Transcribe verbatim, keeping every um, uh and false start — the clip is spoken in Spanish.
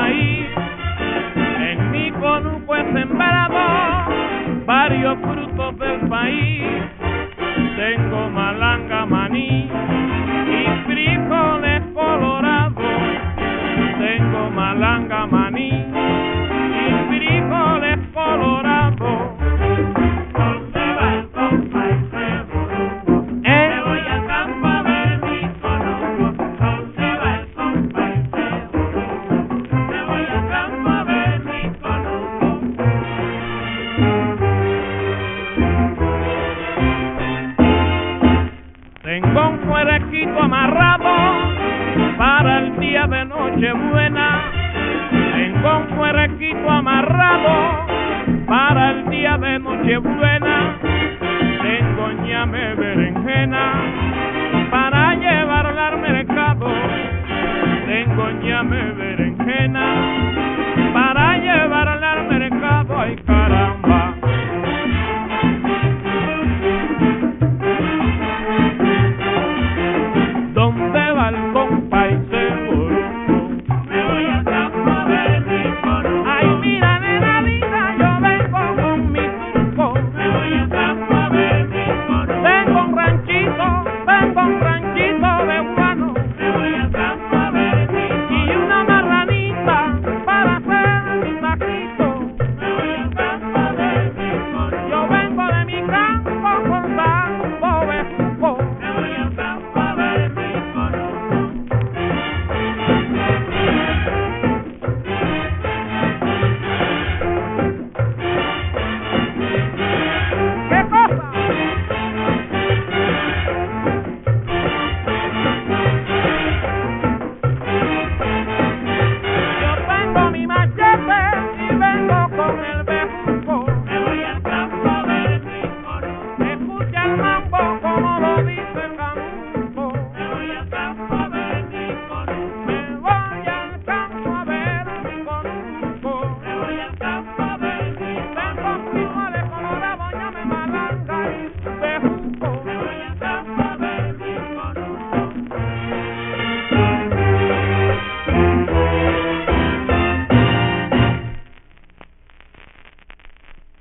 país. En mi conuco he sembrado varios frutos del país. Tengo malanga, maní y frijoles colorados. Tengo malanga, maní y frijoles colorados. ¿Dónde va el compa y seguro? ¿Eh? Me voy al campo a ver mi conuco. ¿Dónde va el compa y seguro? Me voy al campo a ver mi conuco. Tengo un cuerequito amarrado para el día de Nochebuena. Tengo un cuerequito amarrado para el día de Nochebuena. Tengo ñame, berenjena